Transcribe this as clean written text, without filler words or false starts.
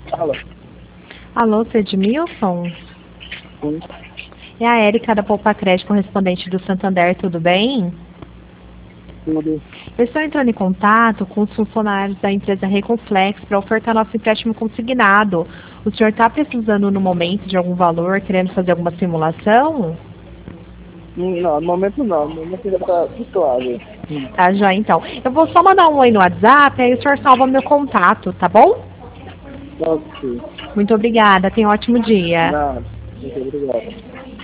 Fala. Alô, seu Edmilson? Sim. É a Érica da Poupa Crédito, correspondente do Santander, tudo bem? Tudo. Eu estou entrando em contato com os funcionários da empresa Reconflex para ofertar nosso empréstimo consignado. O senhor está precisando no momento de algum valor, querendo fazer alguma simulação? Não, no momento não. No momento ainda tá suave. Tá, já então. Eu vou só mandar um oi no WhatsApp, aí o senhor salva meu contato, tá bom? Ok. Muito obrigada, tenha um ótimo dia. Nada. Muito obrigado.